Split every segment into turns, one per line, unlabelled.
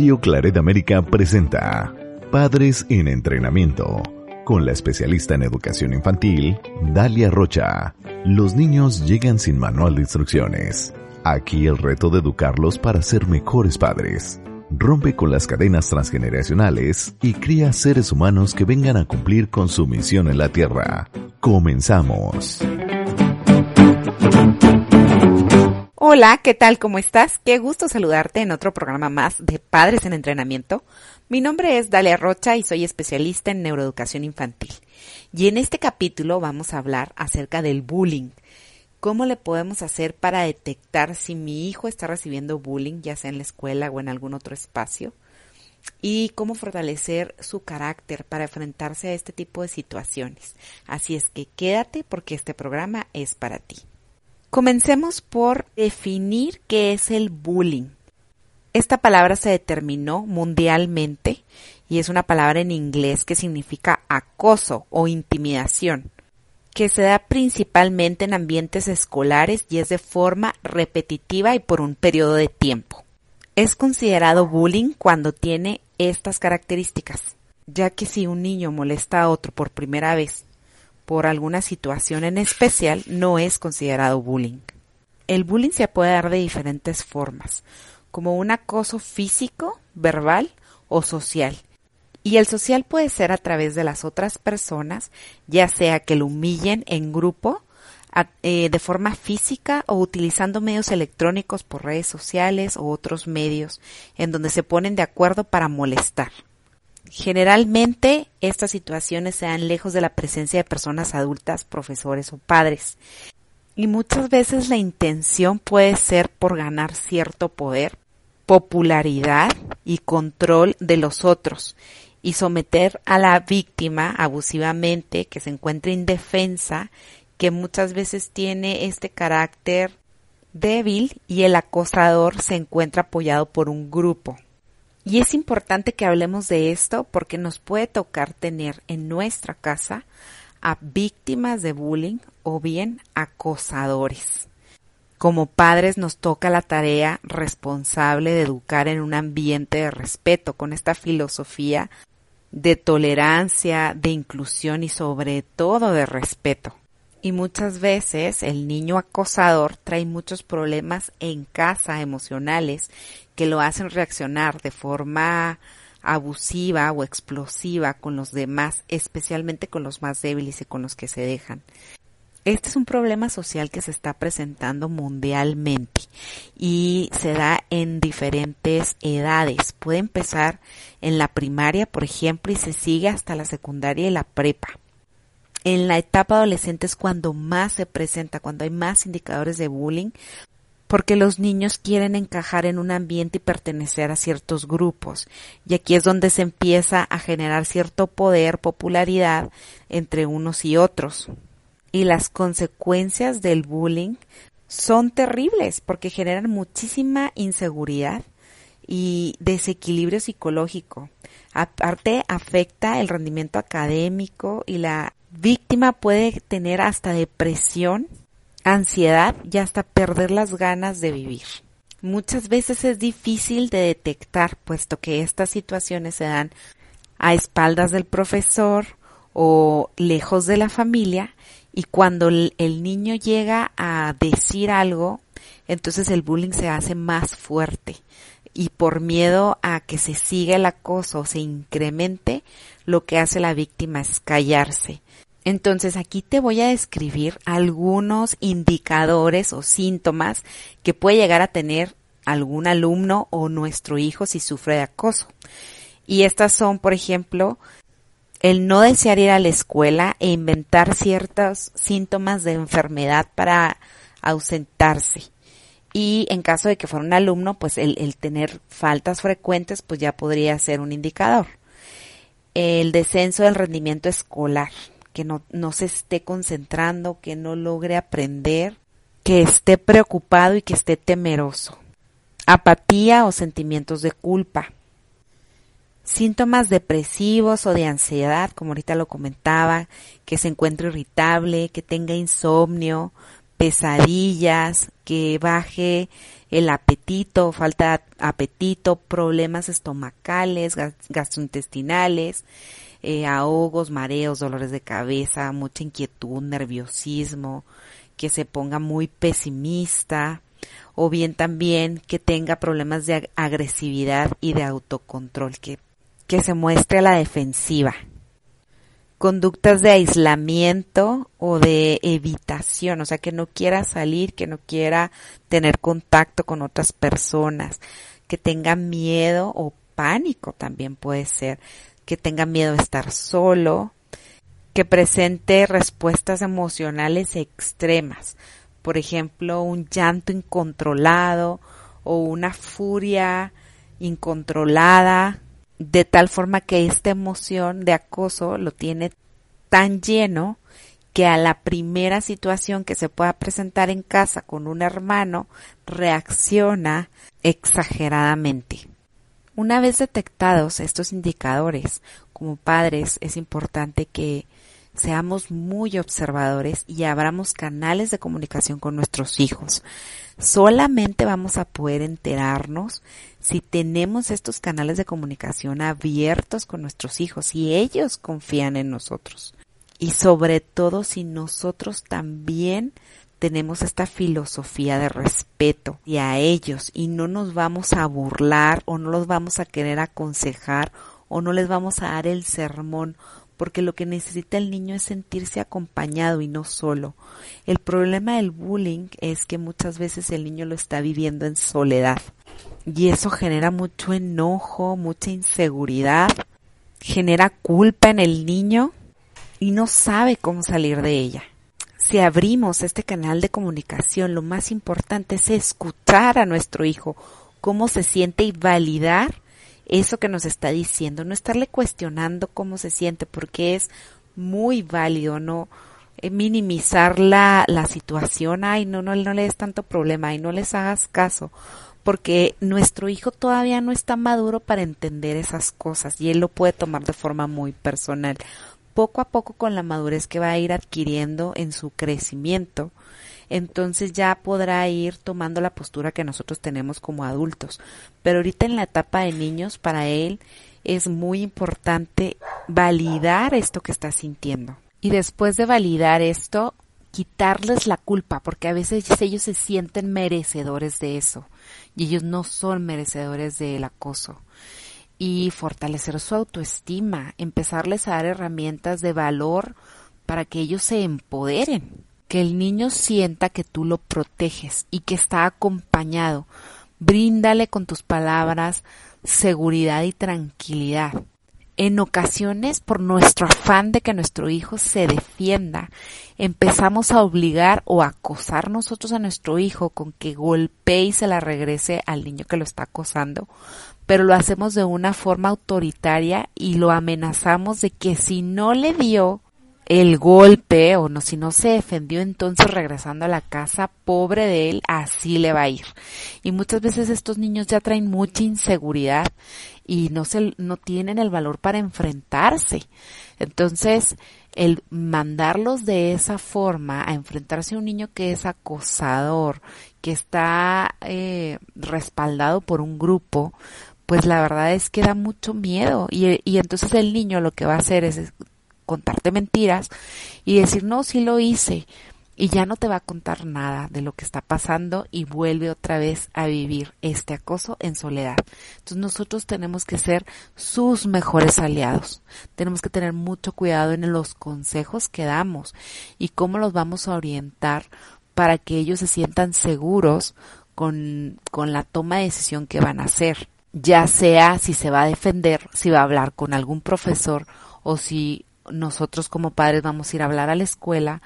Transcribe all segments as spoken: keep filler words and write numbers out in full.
Radio Claret América presenta Padres en Entrenamiento, con la especialista en educación infantil, Dalia Rocha. Los niños llegan sin manual de instrucciones. Aquí el reto de educarlos para ser mejores padres. Rompe con las cadenas transgeneracionales y cría seres humanos que vengan a cumplir con su misión en la Tierra. Comenzamos.
Hola, ¿qué tal? ¿Cómo estás? Qué gusto saludarte en otro programa más de Padres en Entrenamiento. Mi nombre es Dalia Rocha y soy especialista en neuroeducación infantil. Y en este capítulo vamos a hablar acerca del bullying. ¿Cómo le podemos hacer para detectar si mi hijo está recibiendo bullying, ya sea en la escuela o en algún otro espacio? Y cómo fortalecer su carácter para enfrentarse a este tipo de situaciones. Así es que quédate porque este programa es para ti. Comencemos por definir qué es el bullying. Esta palabra se determinó mundialmente y es una palabra en inglés que significa acoso o intimidación, que se da principalmente en ambientes escolares y es de forma repetitiva y por un periodo de tiempo. Es considerado bullying cuando tiene estas características, ya que si un niño molesta a otro por primera vez por alguna situación en especial, no es considerado bullying. El bullying se puede dar de diferentes formas, como un acoso físico, verbal o social. Y el social puede ser a través de las otras personas, ya sea que lo humillen en grupo, a, eh, de forma física o utilizando medios electrónicos por redes sociales o otros medios en donde se ponen de acuerdo para molestar. Generalmente estas situaciones se dan lejos de la presencia de personas adultas, profesores o padres. Y muchas veces la intención puede ser por ganar cierto poder, popularidad y control de los otros y someter a la víctima abusivamente que se encuentra indefensa, que muchas veces tiene este carácter débil y el acosador se encuentra apoyado por un grupo. Y es importante que hablemos de esto porque nos puede tocar tener en nuestra casa a víctimas de bullying o bien acosadores. Como padres nos toca la tarea responsable de educar en un ambiente de respeto, con esta filosofía de tolerancia, de inclusión y sobre todo de respeto. Y muchas veces el niño acosador trae muchos problemas en casa emocionales que lo hacen reaccionar de forma abusiva o explosiva con los demás, especialmente con los más débiles y con los que se dejan. Este es un problema social que se está presentando mundialmente y se da en diferentes edades. Puede empezar en la primaria, por ejemplo, y se sigue hasta la secundaria y la prepa. En la etapa adolescente es cuando más se presenta, cuando hay más indicadores de bullying, porque los niños quieren encajar en un ambiente y pertenecer a ciertos grupos. Y aquí es donde se empieza a generar cierto poder, popularidad entre unos y otros. Y las consecuencias del bullying son terribles porque generan muchísima inseguridad y desequilibrio psicológico. Aparte, afecta el rendimiento académico y la víctima puede tener hasta depresión, ansiedad y hasta perder las ganas de vivir. Muchas veces es difícil de detectar, puesto que estas situaciones se dan a espaldas del profesor o lejos de la familia, y cuando el niño llega a decir algo, entonces el bullying se hace más fuerte. Y por miedo a que se siga el acoso o se incremente, lo que hace la víctima es callarse. Entonces aquí te voy a describir algunos indicadores o síntomas que puede llegar a tener algún alumno o nuestro hijo si sufre de acoso. Y estas son, por ejemplo, el no desear ir a la escuela e inventar ciertos síntomas de enfermedad para ausentarse. Y en caso de que fuera un alumno, pues el, el tener faltas frecuentes, pues ya podría ser un indicador. El descenso del rendimiento escolar, que no, no se esté concentrando, que no logre aprender, que esté preocupado y que esté temeroso. Apatía o sentimientos de culpa. Síntomas depresivos o de ansiedad, como ahorita lo comentaba, que se encuentre irritable, que tenga insomnio, pesadillas, que baje el apetito, falta de apetito, problemas estomacales, gastrointestinales, eh, ahogos, mareos, dolores de cabeza, mucha inquietud, nerviosismo, que se ponga muy pesimista, o bien también que tenga problemas de agresividad y de autocontrol, que, que se muestre a la defensiva. Conductas de aislamiento o de evitación, o sea, que no quiera salir, que no quiera tener contacto con otras personas, que tenga miedo o pánico también puede ser, que tenga miedo de estar solo, que presente respuestas emocionales extremas, por ejemplo, un llanto incontrolado o una furia incontrolada, de tal forma que esta emoción de acoso lo tiene tan lleno que a la primera situación que se pueda presentar en casa con un hermano reacciona exageradamente. Una vez detectados estos indicadores, como padres es importante que seamos muy observadores y abramos canales de comunicación con nuestros hijos. Solamente vamos a poder enterarnos si tenemos estos canales de comunicación abiertos con nuestros hijos y ellos confían en nosotros. Y sobre todo si nosotros también tenemos esta filosofía de respeto y a ellos y no nos vamos a burlar o no los vamos a querer aconsejar o no les vamos a dar el sermón, porque lo que necesita el niño es sentirse acompañado y no solo. El problema del bullying es que muchas veces el niño lo está viviendo en soledad y eso genera mucho enojo, mucha inseguridad, genera culpa en el niño y no sabe cómo salir de ella. Si abrimos este canal de comunicación, lo más importante es escuchar a nuestro hijo, cómo se siente y validar eso que nos está diciendo, no estarle cuestionando cómo se siente, porque es muy válido, no eh, minimizar la, la situación, ay, no, no, no le des tanto problema, ay, no les hagas caso, porque nuestro hijo todavía no está maduro para entender esas cosas y él lo puede tomar de forma muy personal. Poco a poco, con la madurez que va a ir adquiriendo en su crecimiento, entonces ya podrá ir tomando la postura que nosotros tenemos como adultos. Pero ahorita en la etapa de niños, para él es muy importante validar esto que está sintiendo. Y después de validar esto, quitarles la culpa, porque a veces ellos se sienten merecedores de eso y ellos no son merecedores del acoso. Y fortalecer su autoestima, empezarles a dar herramientas de valor para que ellos se empoderen. Que el niño sienta que tú lo proteges y que está acompañado. Bríndale con tus palabras seguridad y tranquilidad. En ocasiones, por nuestro afán de que nuestro hijo se defienda, empezamos a obligar o a acosar nosotros a nuestro hijo con que golpee y se la regrese al niño que lo está acosando, pero lo hacemos de una forma autoritaria y lo amenazamos de que si no le dio el golpe o no, si no se defendió, entonces regresando a la casa, pobre de él, así le va a ir. Y muchas veces estos niños ya traen mucha inseguridad y no se, no tienen el valor para enfrentarse. Entonces, el mandarlos de esa forma a enfrentarse a un niño que es acosador, que está eh, respaldado por un grupo, pues la verdad es que da mucho miedo. Y, y entonces el niño lo que va a hacer es contarte mentiras y decir, no, sí lo hice, y ya no te va a contar nada de lo que está pasando y vuelve otra vez a vivir este acoso en soledad. Entonces nosotros tenemos que ser sus mejores aliados, tenemos que tener mucho cuidado en los consejos que damos y cómo los vamos a orientar para que ellos se sientan seguros con, con la toma de decisión que van a hacer, ya sea si se va a defender, si va a hablar con algún profesor o si nosotros como padres vamos a ir a hablar a la escuela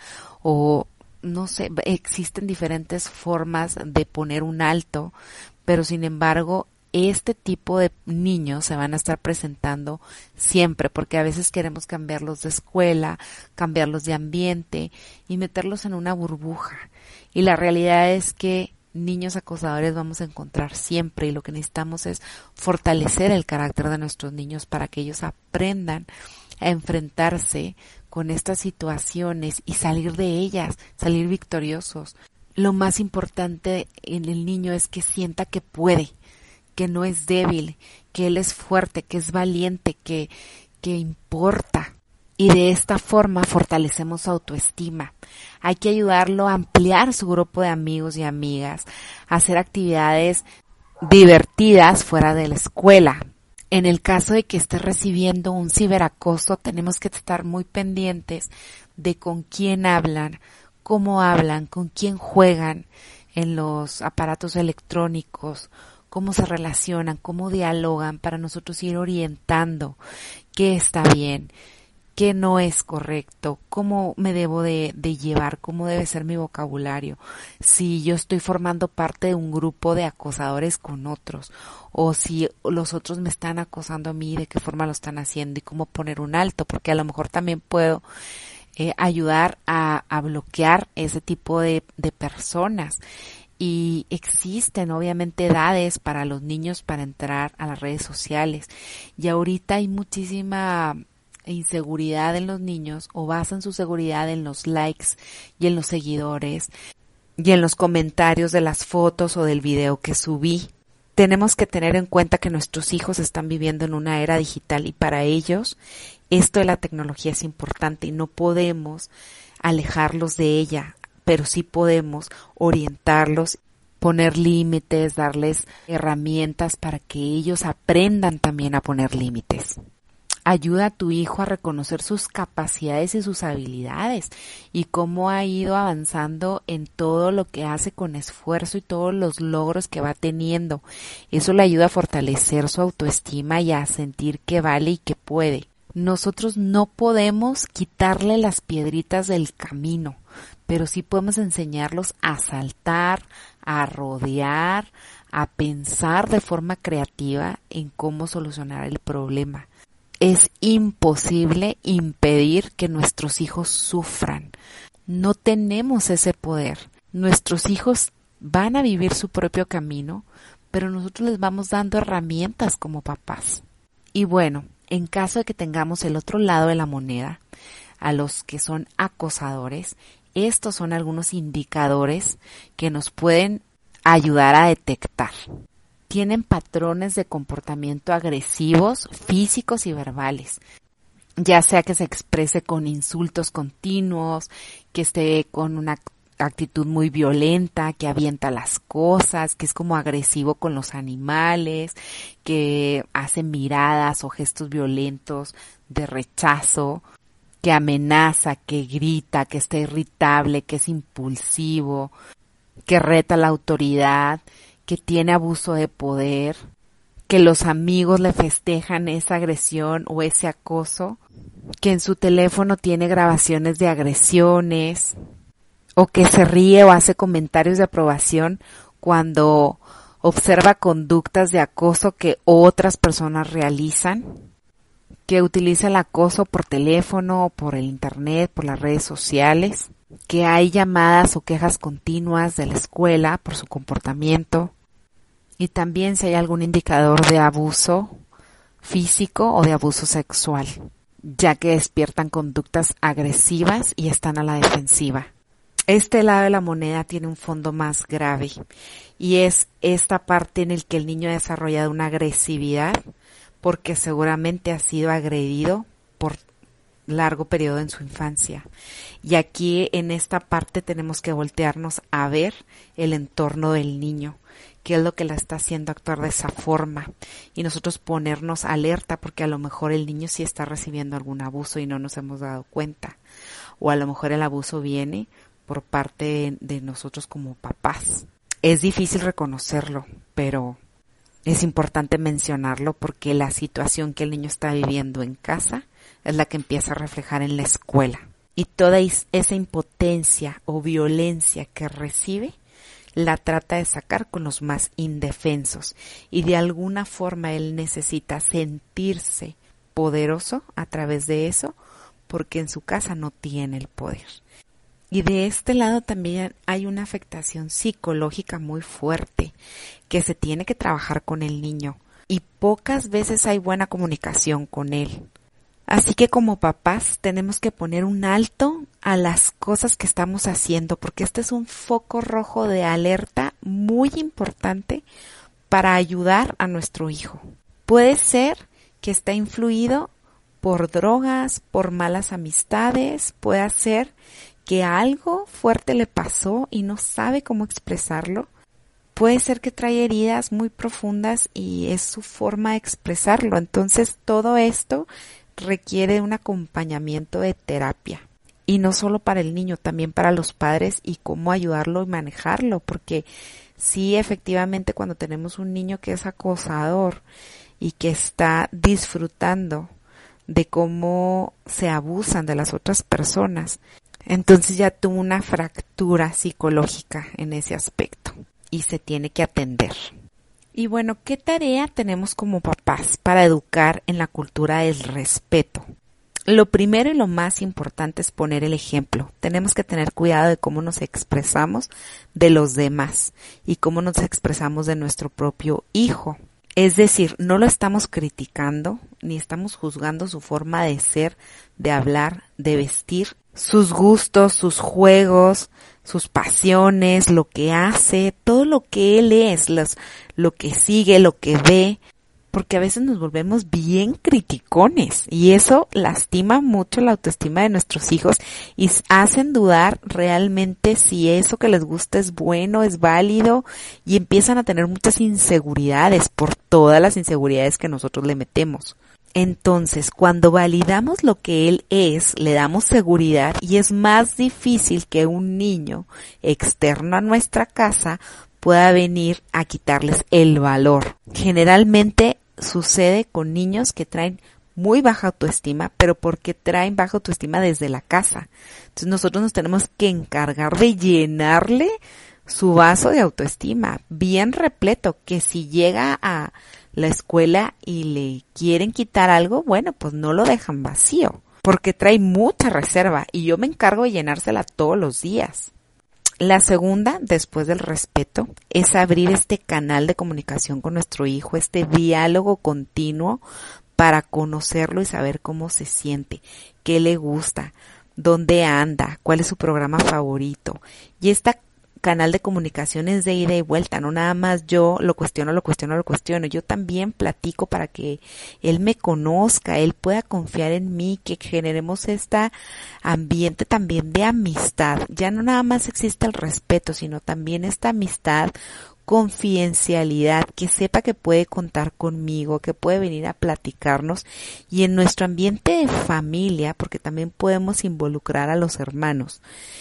o no sé, existen diferentes formas de poner un alto, pero sin embargo este tipo de niños se van a estar presentando siempre, porque a veces queremos cambiarlos de escuela, cambiarlos de ambiente y meterlos en una burbuja, y la realidad es que niños acosadores vamos a encontrar siempre, y lo que necesitamos es fortalecer el carácter de nuestros niños para que ellos aprendan a enfrentarse con estas situaciones y salir de ellas, salir victoriosos. Lo más importante en el niño es que sienta que puede, que no es débil, que él es fuerte, que es valiente, que, que importa. Y de esta forma fortalecemos su autoestima. Hay que ayudarlo a ampliar su grupo de amigos y amigas, a hacer actividades divertidas fuera de la escuela. En el caso de que esté recibiendo un ciberacoso, tenemos que estar muy pendientes de con quién hablan, cómo hablan, con quién juegan en los aparatos electrónicos, cómo se relacionan, cómo dialogan, para nosotros ir orientando qué está bien, qué no es correcto, cómo me debo de, de llevar, cómo debe ser mi vocabulario, si yo estoy formando parte de un grupo de acosadores con otros, o si los otros me están acosando a mí, de qué forma lo están haciendo y cómo poner un alto, porque a lo mejor también puedo eh, ayudar a, a bloquear ese tipo de, de personas. Y existen obviamente edades para los niños para entrar a las redes sociales, y ahorita hay muchísima inseguridad en los niños, o basan su seguridad en los likes y en los seguidores y en los comentarios de las fotos o del video que subí. Tenemos que tener en cuenta que nuestros hijos están viviendo en una era digital y para ellos esto de la tecnología es importante y no podemos alejarlos de ella, pero sí podemos orientarlos, poner límites, darles herramientas para que ellos aprendan también a poner límites. Ayuda a tu hijo a reconocer sus capacidades y sus habilidades y cómo ha ido avanzando en todo lo que hace con esfuerzo y todos los logros que va teniendo. Eso le ayuda a fortalecer su autoestima y a sentir que vale y que puede. Nosotros no podemos quitarle las piedritas del camino, pero sí podemos enseñarlos a saltar, a rodear, a pensar de forma creativa en cómo solucionar el problema. Es imposible impedir que nuestros hijos sufran. No tenemos ese poder. Nuestros hijos van a vivir su propio camino, pero nosotros les vamos dando herramientas como papás. Y bueno, en caso de que tengamos el otro lado de la moneda, a los que son acosadores, estos son algunos indicadores que nos pueden ayudar a detectar. Tienen patrones de comportamiento agresivos, físicos y verbales, ya sea que se exprese con insultos continuos, que esté con una actitud muy violenta, que avienta las cosas, que es como agresivo con los animales, que hace miradas o gestos violentos de rechazo, que amenaza, que grita, que está irritable, que es impulsivo, que reta la autoridad, que tiene abuso de poder, que los amigos le festejan esa agresión o ese acoso, que en su teléfono tiene grabaciones de agresiones, o que se ríe o hace comentarios de aprobación cuando observa conductas de acoso que otras personas realizan, que utiliza el acoso por teléfono, por el internet, por las redes sociales, que hay llamadas o quejas continuas de la escuela por su comportamiento, y también si hay algún indicador de abuso físico o de abuso sexual, ya que despiertan conductas agresivas y están a la defensiva. Este lado de la moneda tiene un fondo más grave y es esta parte en el que el niño ha desarrollado una agresividad porque seguramente ha sido agredido por largo periodo en su infancia. Y aquí en esta parte tenemos que voltearnos a ver el entorno del niño, qué es lo que la está haciendo actuar de esa forma, y nosotros ponernos alerta porque a lo mejor el niño sí está recibiendo algún abuso y no nos hemos dado cuenta, o a lo mejor el abuso viene por parte de, de nosotros como papás. Es difícil reconocerlo, pero es importante mencionarlo porque la situación que el niño está viviendo en casa es la que empieza a reflejar en la escuela. Y toda esa impotencia o violencia que recibe la trata de sacar con los más indefensos. Y de alguna forma él necesita sentirse poderoso a través de eso porque en su casa no tiene el poder. Y de este lado también hay una afectación psicológica muy fuerte que se tiene que trabajar con el niño. Y pocas veces hay buena comunicación con él. Así que como papás tenemos que poner un alto a las cosas que estamos haciendo, porque este es un foco rojo de alerta muy importante para ayudar a nuestro hijo. Puede ser que está influido por drogas, por malas amistades, puede ser que algo fuerte le pasó y no sabe cómo expresarlo. Puede ser que trae heridas muy profundas y es su forma de expresarlo. Entonces todo esto requiere un acompañamiento de terapia. Y no solo para el niño, también para los padres y cómo ayudarlo y manejarlo. Porque sí, efectivamente, cuando tenemos un niño que es acosador y que está disfrutando de cómo se abusan de las otras personas, entonces ya tuvo una fractura psicológica en ese aspecto y se tiene que atender. Y bueno, ¿qué tarea tenemos como papás para educar en la cultura del respeto? Lo primero y lo más importante es poner el ejemplo. Tenemos que tener cuidado de cómo nos expresamos de los demás y cómo nos expresamos de nuestro propio hijo. Es decir, no lo estamos criticando ni estamos juzgando su forma de ser, de hablar, de vestir, sus gustos, sus juegos, sus pasiones, lo que hace, todo lo que él es, los, lo que sigue, lo que ve, porque a veces nos volvemos bien criticones y eso lastima mucho la autoestima de nuestros hijos y hacen dudar realmente si eso que les gusta es bueno, es válido y empiezan a tener muchas inseguridades por todas las inseguridades que nosotros le metemos. Entonces, cuando validamos lo que él es, le damos seguridad y es más difícil que un niño externo a nuestra casa pueda venir a quitarles el valor. Generalmente sucede con niños que traen muy baja autoestima, pero porque traen baja autoestima desde la casa. Entonces nosotros nos tenemos que encargar de llenarle su vaso de autoestima bien repleto, que si llega a la escuela y le quieren quitar algo, bueno, pues no lo dejan vacío, porque trae mucha reserva y yo me encargo de llenársela todos los días. La segunda, después del respeto, es abrir este canal de comunicación con nuestro hijo, este diálogo continuo para conocerlo y saber cómo se siente, qué le gusta, dónde anda, cuál es su programa favorito. Y esta canal de comunicación es de ida y vuelta, no nada más yo lo cuestiono, lo cuestiono, lo cuestiono, yo también platico para que él me conozca, él pueda confiar en mí, que generemos este ambiente también de amistad, ya no nada más existe el respeto, sino también esta amistad, confidencialidad, que sepa que puede contar conmigo, que puede venir a platicarnos y en nuestro ambiente de familia, porque también podemos involucrar a los hermanos.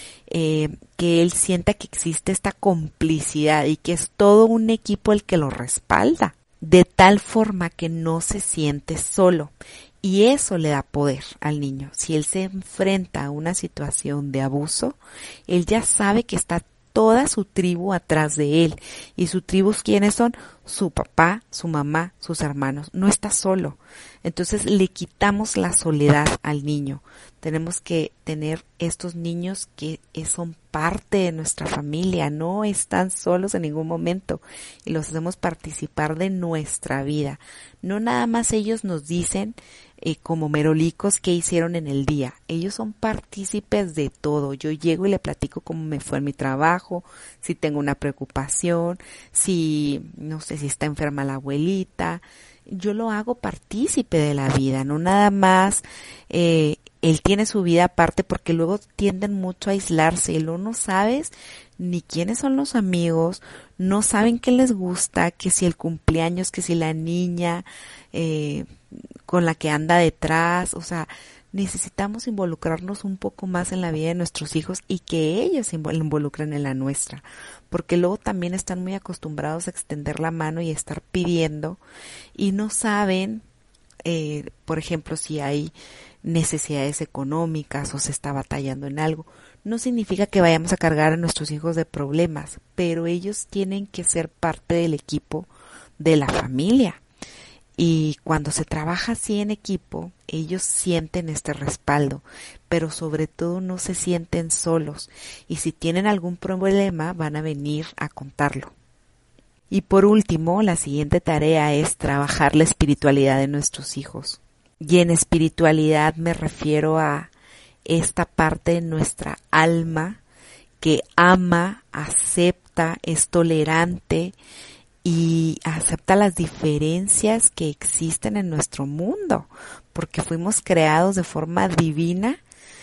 Eh, que él sienta que existe esta complicidad y que es todo un equipo el que lo respalda, de tal forma que no se siente solo. Y eso le da poder al niño. Si él se enfrenta a una situación de abuso, él ya sabe que está toda su tribu atrás de él. ¿Y su tribu quiénes son? Su papá, su mamá, sus hermanos. No está solo. Entonces le quitamos la soledad al niño. Tenemos que tener estos niños que son parte de nuestra familia, no están solos en ningún momento y los hacemos participar de nuestra vida. No nada más ellos nos dicen eh, como merolicos qué hicieron en el día, ellos son partícipes de todo. Yo llego y le platico cómo me fue en mi trabajo, si tengo una preocupación, si no sé si está enferma la abuelita. Yo lo hago partícipe de la vida, no nada más eh, él tiene su vida aparte, porque luego tienden mucho a aislarse y luego no sabes ni quiénes son los amigos, no saben qué les gusta, que si el cumpleaños, que si la niña eh, con la que anda detrás, o sea, necesitamos involucrarnos un poco más en la vida de nuestros hijos y que ellos se involucren en la nuestra, porque luego también están muy acostumbrados a extender la mano y estar pidiendo y no saben, eh, por ejemplo, si hay necesidades económicas o se está batallando en algo. No significa que vayamos a cargar a nuestros hijos de problemas, pero ellos tienen que ser parte del equipo de la familia. Y cuando se trabaja así en equipo, ellos sienten este respaldo, pero sobre todo no se sienten solos. Y si tienen algún problema, van a venir a contarlo. Y por último, la siguiente tarea es trabajar la espiritualidad de nuestros hijos. Y en espiritualidad me refiero a esta parte de nuestra alma que ama, acepta, es tolerante y acepta las diferencias que existen en nuestro mundo, porque fuimos creados de forma divina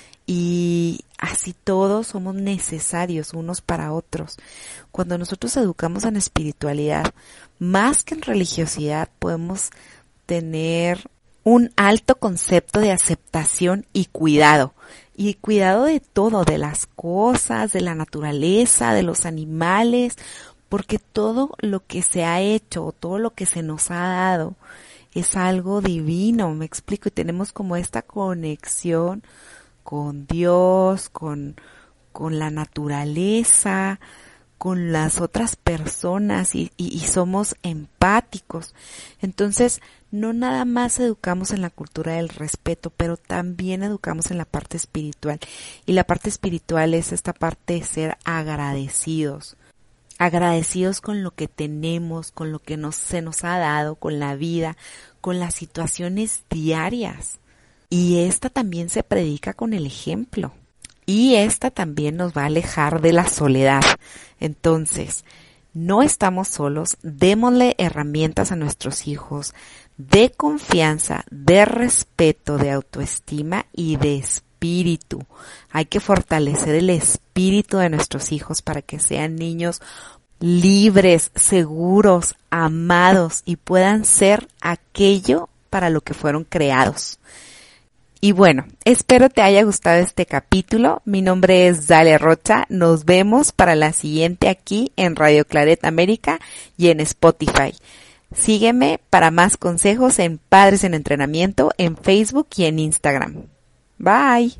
y así todos somos necesarios unos para otros. Cuando nosotros educamos en espiritualidad, más que en religiosidad, podemos tener un alto concepto de aceptación y cuidado. Y cuidado de todo, de las cosas, de la naturaleza, de los animales, porque todo lo que se ha hecho, todo lo que se nos ha dado, es algo divino, me explico, y tenemos como esta conexión con Dios, con, con la naturaleza, con las otras personas y, y, y somos empáticos. Entonces, no nada más educamos en la cultura del respeto, pero también educamos en la parte espiritual. Y la parte espiritual es esta parte de ser agradecidos. Agradecidos con lo que tenemos, con lo que nos, se nos ha dado, con la vida, con las situaciones diarias. Y esta también se predica con el ejemplo. Y esta también nos va a alejar de la soledad. Entonces, no estamos solos, démosle herramientas a nuestros hijos de confianza, de respeto, de autoestima y de espíritu. Hay que fortalecer el espíritu de nuestros hijos para que sean niños libres, seguros, amados y puedan ser aquello para lo que fueron creados. Y bueno, espero te haya gustado este capítulo. Mi nombre es Dalia Rocha. Nos vemos para la siguiente aquí en Radio Claret América y en Spotify. Sígueme para más consejos en Padres en Entrenamiento en Facebook y en Instagram. Bye.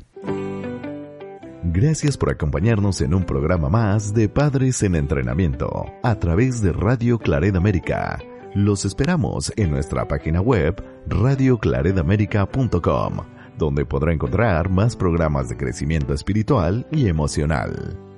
Gracias por acompañarnos en un programa más de Padres en Entrenamiento a través de Radio Claret América. Los esperamos en nuestra página web radio claret america punto com, donde podrá encontrar más programas de crecimiento espiritual y emocional.